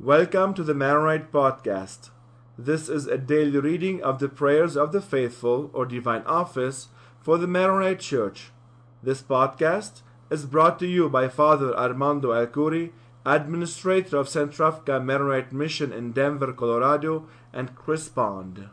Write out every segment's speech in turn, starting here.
Welcome to the Maronite Podcast. This is a daily reading of the prayers of the faithful or divine office for the Maronite Church. This podcast is brought to you by Father Armando Alcuri, Administrator of Centrafrica Maronite Mission in Denver, Colorado, and Chris Pond.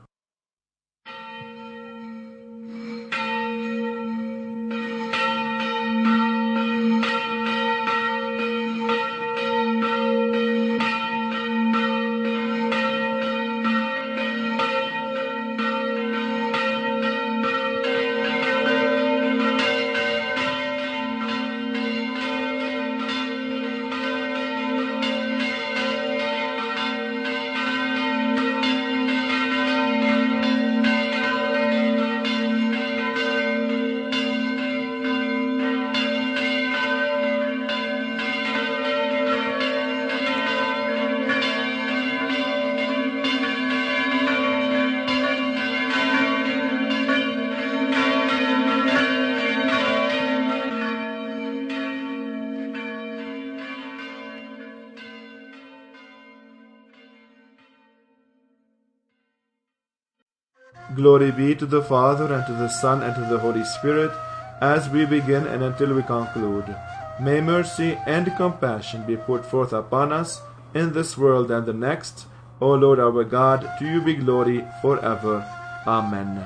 Glory be to the Father, and to the Son, and to the Holy Spirit, as we begin and until we conclude. May mercy and compassion be put forth upon us in this world and the next. O Lord our God, to you be glory forever. Amen.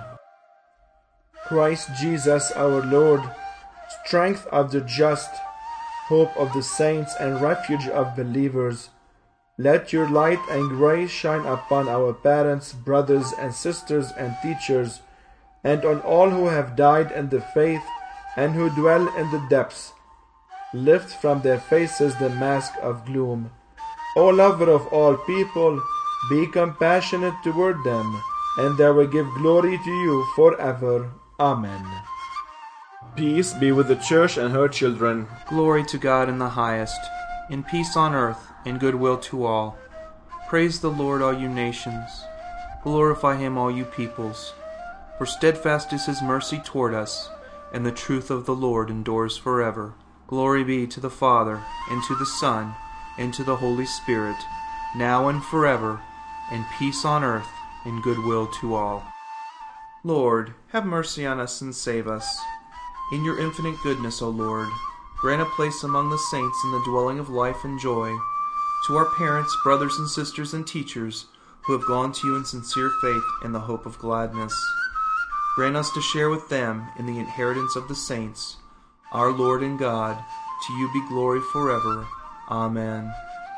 Christ Jesus our Lord, strength of the just, hope of the saints, and refuge of believers, let your light and grace shine upon our parents, brothers and sisters and teachers, and on all who have died in the faith and who dwell in the depths. Lift from their faces the mask of gloom. O lover of all people, be compassionate toward them, and they will give glory to you forever. Amen. Peace be with the Church and her children. Glory to God in the highest, in peace on earth, and goodwill to all. Praise the Lord, all you nations. Glorify him, all you peoples. For steadfast is his mercy toward us, and the truth of the Lord endures forever. Glory be to the Father, and to the Son, and to the Holy Spirit, now and forever, and peace on earth, and goodwill to all. Lord, have mercy on us and save us. In your infinite goodness, O Lord, grant a place among the saints in the dwelling of life and joy. To our parents, brothers and sisters and teachers who have gone to you in sincere faith and the hope of gladness, grant us to share with them in the inheritance of the saints. Our Lord and God, to you be glory forever. Amen.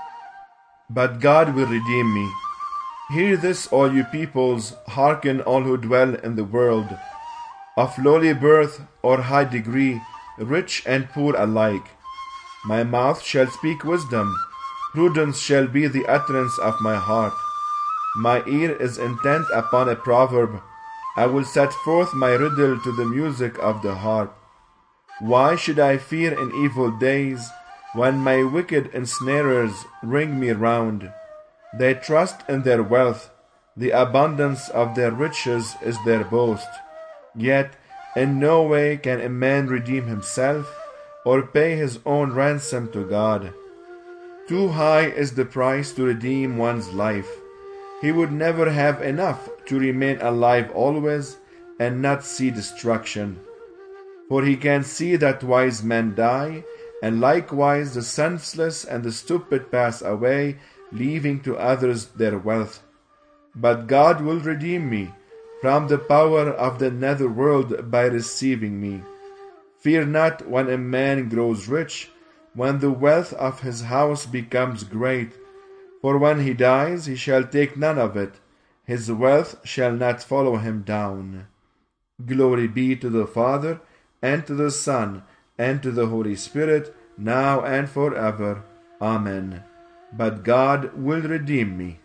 But God will redeem me. Hear this, all you peoples, hearken all who dwell in the world, of lowly birth or high degree, rich and poor alike. My mouth shall speak wisdom, prudence shall be the utterance of my heart. My ear is intent upon a proverb, I will set forth my riddle to the music of the harp. Why should I fear in evil days, when my wicked ensnarers ring me round? They trust in their wealth, the abundance of their riches is their boast. Yet in no way can a man redeem himself, or pay his own ransom to God. Too high is the price to redeem one's life. He would never have enough to remain alive always and not see destruction. For he can see that wise men die, and likewise the senseless and the stupid pass away, leaving to others their wealth. But God will redeem me from the power of the nether world by receiving me. Fear not when a man grows rich, when the wealth of his house becomes great. For when he dies, he shall take none of it. His wealth shall not follow him down. Glory be to the Father, and to the Son, and to the Holy Spirit, now and forever. Amen. But God will redeem me.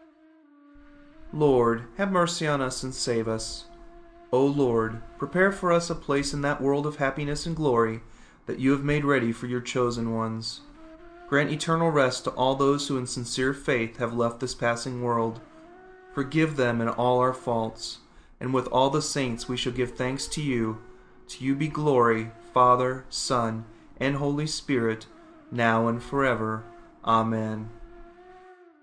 Lord, have mercy on us and save us. O Lord, prepare for us a place in that world of happiness and glory that you have made ready for your chosen ones. Grant eternal rest to all those who in sincere faith have left this passing world. Forgive them in all our faults, and with all the saints we shall give thanks to you. To you be glory, Father, Son, and Holy Spirit, now and forever. Amen.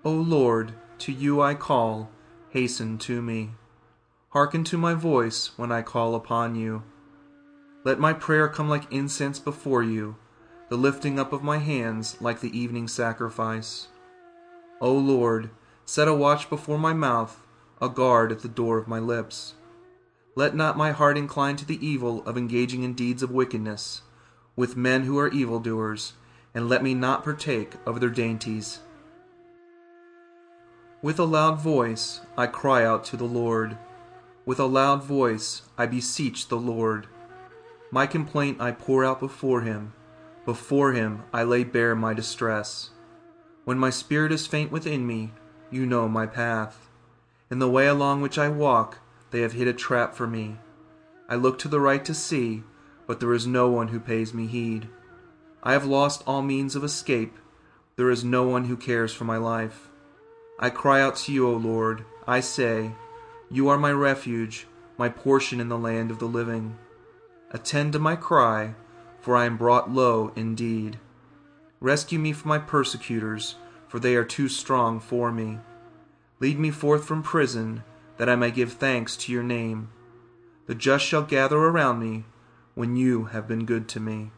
O Lord, to you I call, hasten to me. Hearken to my voice when I call upon you. Let my prayer come like incense before you, the lifting up of my hands like the evening sacrifice. O Lord, set a watch before my mouth, a guard at the door of my lips. Let not my heart incline to the evil of engaging in deeds of wickedness, with men who are evildoers, and let me not partake of their dainties. With a loud voice I cry out to the Lord. With a loud voice I beseech the Lord. My complaint I pour out before him. Before him I lay bare my distress. When my spirit is faint within me, you know my path. In the way along which I walk, they have hid a trap for me. I look to the right to see, but there is no one who pays me heed. I have lost all means of escape. There is no one who cares for my life. I cry out to you, O Lord. I say, you are my refuge, my portion in the land of the living. Attend to my cry, for I am brought low indeed. Rescue me from my persecutors, for they are too strong for me. Lead me forth from prison, that I may give thanks to your name. The just shall gather around me, when you have been good to me.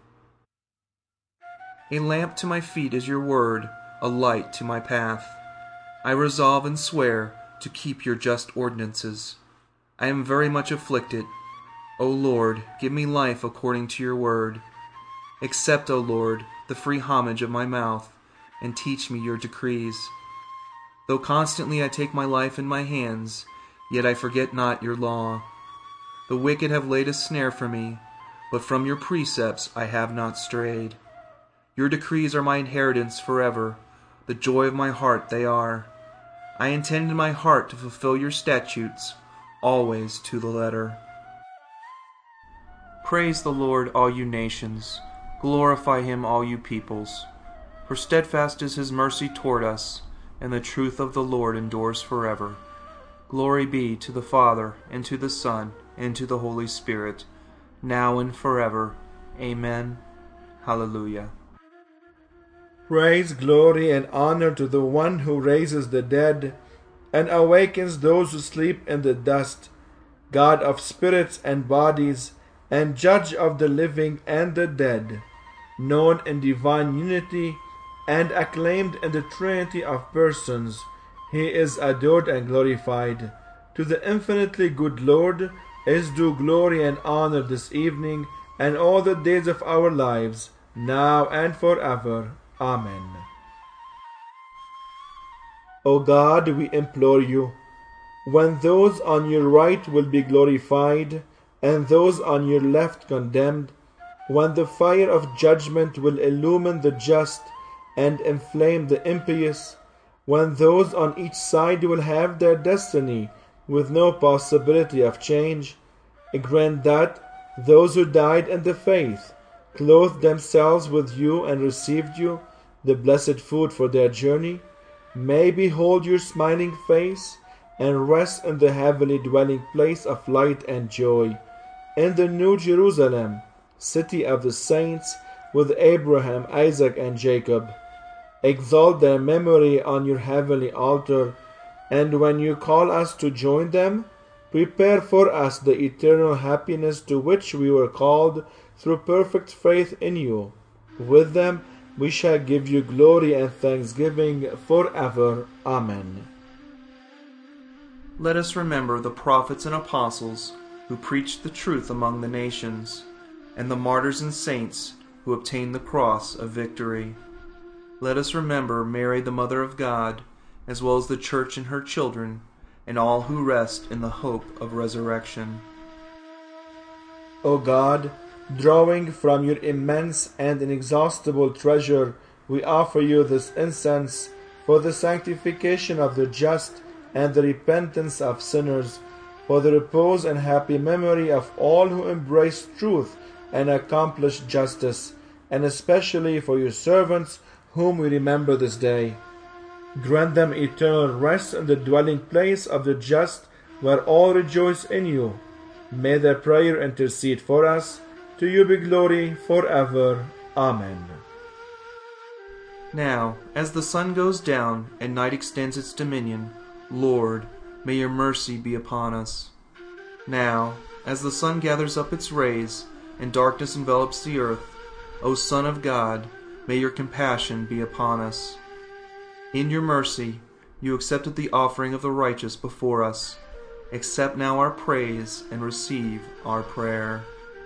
A lamp to my feet is your word, a light to my path. I resolve and swear to keep your just ordinances. I am very much afflicted. O Lord, give me life according to your word. Accept, O Lord, the free homage of my mouth, and teach me your decrees. Though constantly I take my life in my hands, yet I forget not your law. The wicked have laid a snare for me, but from your precepts I have not strayed. Your decrees are my inheritance forever, the joy of my heart they are. I intend in my heart to fulfill your statutes, always to the letter. Praise the Lord, all you nations. Glorify him, all you peoples. For steadfast is his mercy toward us, and the truth of the Lord endures forever. Glory be to the Father, and to the Son, and to the Holy Spirit, now and forever. Amen. Hallelujah. Praise, glory, and honor to the one who raises the dead and awakens those who sleep in the dust, God of spirits and bodies, and Judge of the living and the dead, known in divine unity and acclaimed in the Trinity of persons. He is adored and glorified. To the infinitely good Lord is due glory and honor this evening and all the days of our lives, now and forever. Amen. O God, we implore you, when those on your right will be glorified and those on your left condemned, when the fire of judgment will illumine the just and inflame the impious, when those on each side will have their destiny with no possibility of change, grant that those who died in the faith, clothed themselves with you and received you, the blessed food for their journey, may behold your smiling face and rest in the heavenly dwelling place of light and joy, in the New Jerusalem, city of the saints, with Abraham, Isaac, and Jacob. Exalt their memory on your heavenly altar, and when you call us to join them, prepare for us the eternal happiness to which we were called through perfect faith in you. With them we shall give you glory and thanksgiving forever. Amen. Let us remember the prophets and apostles who preached the truth among the nations, and the martyrs and saints who obtained the cross of victory. Let us remember Mary, the Mother of God, as well as the Church and her children, and all who rest in the hope of resurrection. O God, drawing from your immense and inexhaustible treasure, we offer you this incense for the sanctification of the just and the repentance of sinners, for the repose and happy memory of all who embrace truth and accomplish justice, and especially for your servants whom we remember this day. Grant them eternal rest in the dwelling place of the just, where all rejoice in you. May their prayer intercede for us. To you be glory forever. Amen. Now, as the sun goes down and night extends its dominion, Lord, may your mercy be upon us. Now, as the sun gathers up its rays and darkness envelops the earth, O Son of God, may your compassion be upon us. In your mercy, you accepted the offering of the righteous before us. Accept now our praise and receive our prayer.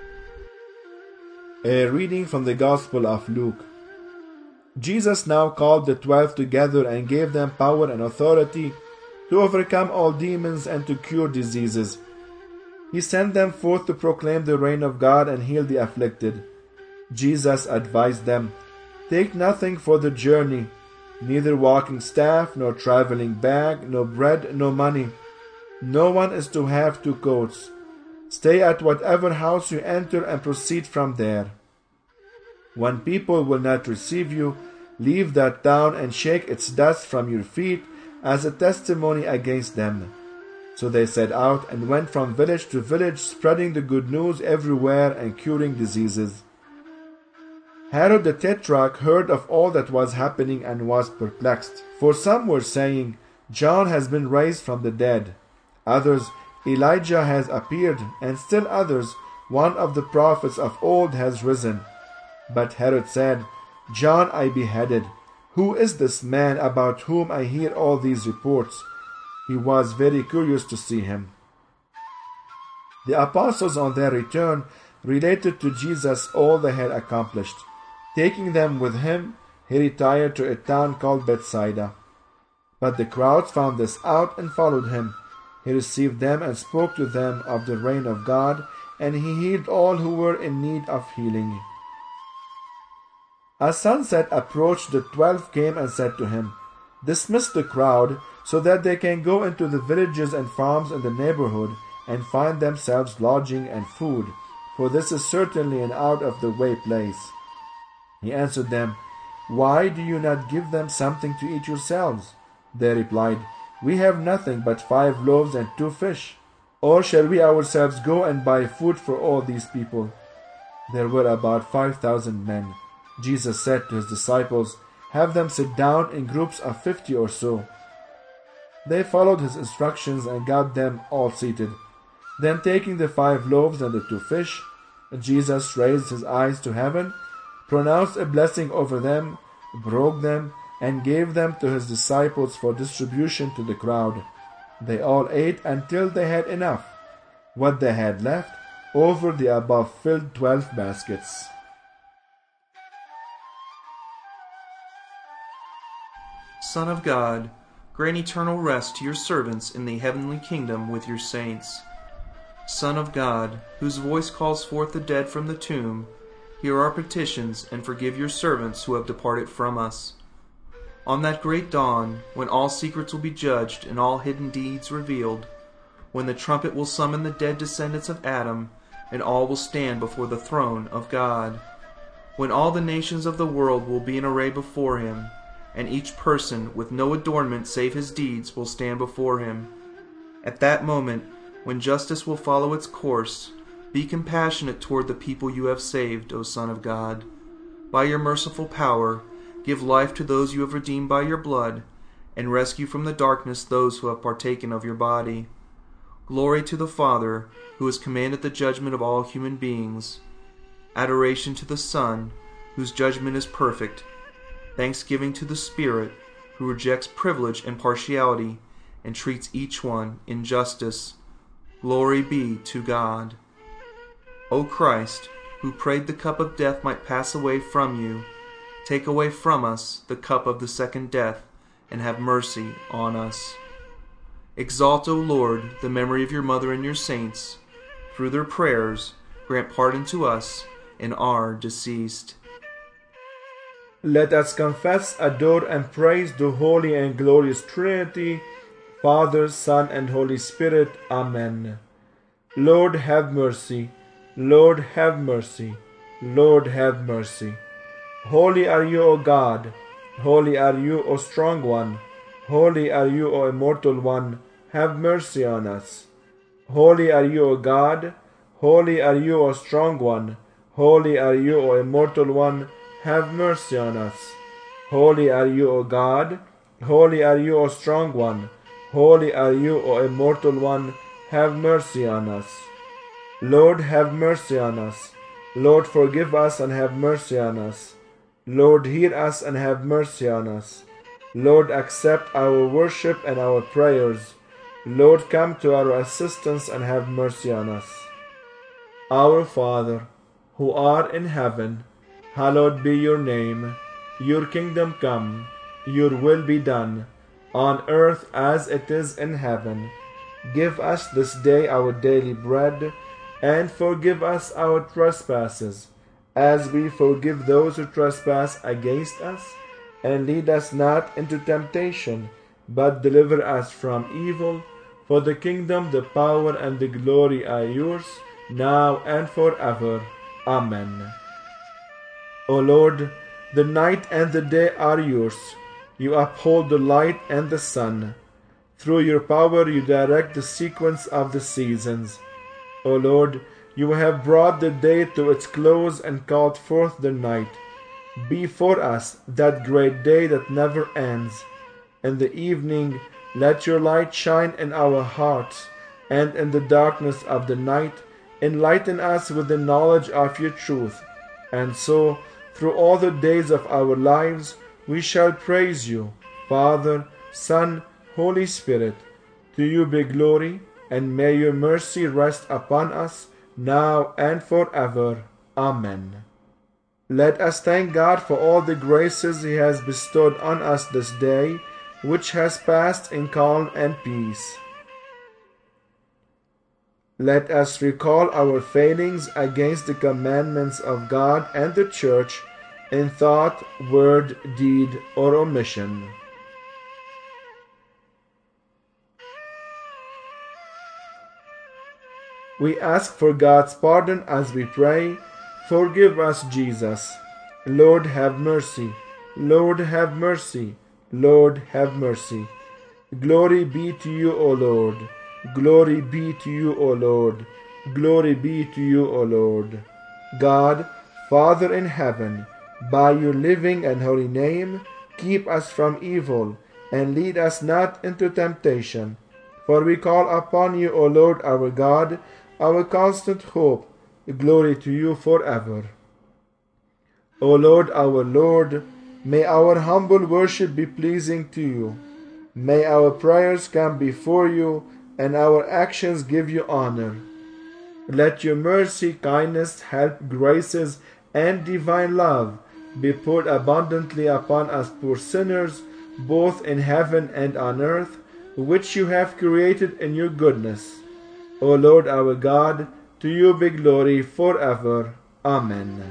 A reading from the Gospel of Luke. Jesus now called the 12 together and gave them power and authority to overcome all demons and to cure diseases. He sent them forth to proclaim the reign of God and heal the afflicted. Jesus advised them, "Take nothing for the journey, neither walking staff, nor traveling bag, nor bread, nor money. No one is to have 2 coats. Stay at whatever house you enter and proceed from there. When people will not receive you, leave that town and shake its dust from your feet as a testimony against them." So they set out and went from village to village, spreading the good news everywhere and curing diseases. Herod the Tetrarch heard of all that was happening and was perplexed. For some were saying, "John has been raised from the dead." Others, "Elijah has appeared," and still others, "One of the prophets of old has risen." But Herod said, "John I beheaded. Who is this man about whom I hear all these reports?" He was very curious to see him. The apostles on their return related to Jesus all they had accomplished. Taking them with him, he retired to a town called Bethsaida. But the crowds found this out and followed him. He received them and spoke to them of the reign of God, and he healed all who were in need of healing. As sunset approached, the 12 came and said to him, "Dismiss the crowd, so that they can go into the villages and farms in the neighborhood and find themselves lodging and food, for this is certainly an out-of-the-way place." He answered them, "Why do you not give them something to eat yourselves?" They replied, "We have nothing but 5 loaves and 2 fish. Or shall we ourselves go and buy food for all these people?" There were about 5,000 men. Jesus said to his disciples, "Have them sit down in groups of 50 or so." They followed his instructions and got them all seated. Then taking the 5 loaves and the 2 fish, Jesus raised his eyes to heaven, pronounced a blessing over them, broke them, and gave them to his disciples for distribution to the crowd. They all ate until they had enough. What they had left, over the above, filled 12 baskets. Son of God, grant eternal rest to your servants in the heavenly kingdom with your saints. Son of God, whose voice calls forth the dead from the tomb, hear our petitions and forgive your servants who have departed from us. On that great dawn, when all secrets will be judged and all hidden deeds revealed, when the trumpet will summon the dead descendants of Adam, and all will stand before the throne of God, when all the nations of the world will be in array before him, and each person with no adornment save his deeds will stand before him. At that moment, when justice will follow its course, be compassionate toward the people you have saved, O Son of God. By your merciful power, give life to those you have redeemed by your blood, and rescue from the darkness those who have partaken of your body. Glory to the Father, who has commanded the judgment of all human beings. Adoration to the Son, whose judgment is perfect. Thanksgiving to the Spirit, who rejects privilege and partiality, and treats each one in justice. Glory be to God. O Christ, who prayed the cup of death might pass away from you, take away from us the cup of the second death, and have mercy on us. Exalt, O Lord, the memory of your mother and your saints. Through their prayers, grant pardon to us and our deceased. Let us confess, adore, and praise the Holy and Glorious Trinity, Father, Son, and Holy Spirit. Amen. Lord, have mercy. Lord, have mercy. Lord, have mercy. Holy are you, O God. Holy are you, O Strong One. Holy are you, O Immortal One. Have mercy on us. Holy are you, O God. Holy are you, O Strong One. Holy are you, O Immortal One. Have mercy on us. Holy are you, O God. Holy are you, O strong one. Holy are you, O immortal one. Have mercy on us. Lord, have mercy on us. Lord, forgive us and have mercy on us. Lord, hear us and have mercy on us. Lord, accept our worship and our prayers. Lord, come to our assistance and have mercy on us. Our Father, who art in heaven, hallowed be your name. Your kingdom come, your will be done, on earth as it is in heaven. Give us this day our daily bread, and forgive us our trespasses, as we forgive those who trespass against us. And lead us not into temptation, but deliver us from evil. For the kingdom, the power, and the glory are yours, now and forever. Amen. O Lord, the night and the day are yours. You uphold the light and the sun. Through your power you direct the sequence of the seasons. O Lord, you have brought the day to its close and called forth the night. Be for us that great day that never ends. In the evening, let your light shine in our hearts, and in the darkness of the night, enlighten us with the knowledge of your truth. And so, through all the days of our lives, we shall praise you, Father, Son, Holy Spirit. To you be glory, and may your mercy rest upon us, now and forever. Amen. Let us thank God for all the graces he has bestowed on us this day, which has passed in calm and peace. Let us recall our failings against the commandments of God and the Church in thought, word, deed, or omission. We ask for God's pardon as we pray. Forgive us, Jesus. Lord, have mercy. Lord, have mercy. Lord, have mercy. Glory be to you, O Lord. Glory be to you, O Lord. Glory be to you, O Lord. God, Father in heaven, by your living and holy name, keep us from evil, and lead us not into temptation. For we call upon you, O Lord our God, our constant hope. Glory to you forever. O Lord our Lord, may our humble worship be pleasing to you. May our prayers come before you, and our actions give you honor. Let your mercy, kindness, help, graces, and divine love be poured abundantly upon us poor sinners, both in heaven and on earth, which you have created in your goodness. O Lord our God, to you be glory forever. Amen.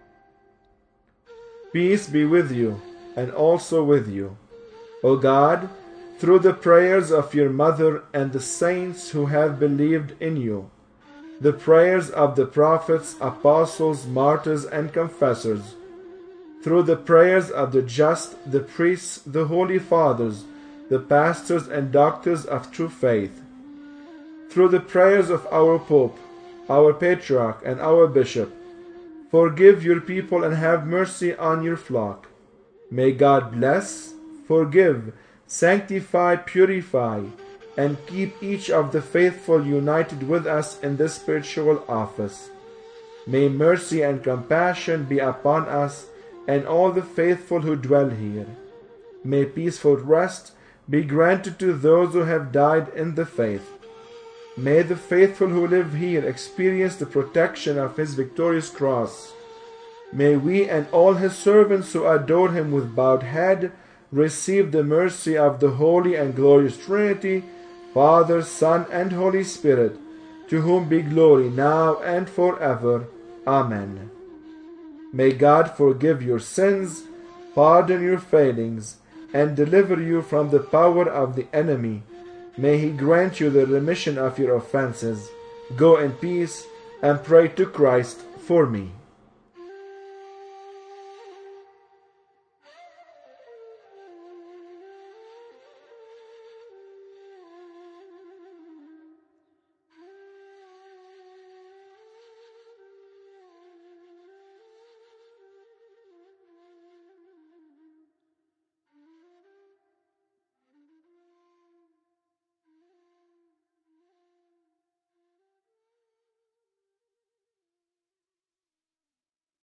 Peace be with you, and also with you. O God, through the prayers of your mother and the saints who have believed in you, the prayers of the prophets, apostles, martyrs, and confessors, through the prayers of the just, the priests, the holy fathers, the pastors and doctors of true faith, through the prayers of our Pope, our Patriarch, and our Bishop, forgive your people and have mercy on your flock. May God bless, forgive, sanctify, purify, and keep each of the faithful united with us in this spiritual office. May mercy and compassion be upon us and all the faithful who dwell here. May peaceful rest be granted to those who have died in the faith. May the faithful who live here experience the protection of his victorious cross. May we and all his servants who adore him with bowed head receive the mercy of the Holy and Glorious Trinity, Father, Son, and Holy Spirit, to whom be glory now and forever. Amen. May God forgive your sins, pardon your failings, and deliver you from the power of the enemy. May he grant you the remission of your offenses. Go in peace, and pray to Christ for me.